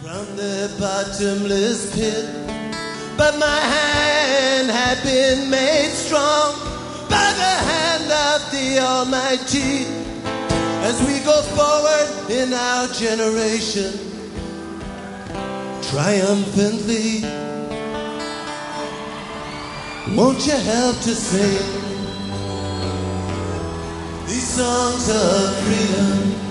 from the bottomless pit, but my hand had been made strong by the hand of the Almighty. As we go forward in our generation, triumphantly, won't you help to sing these songs of freedom?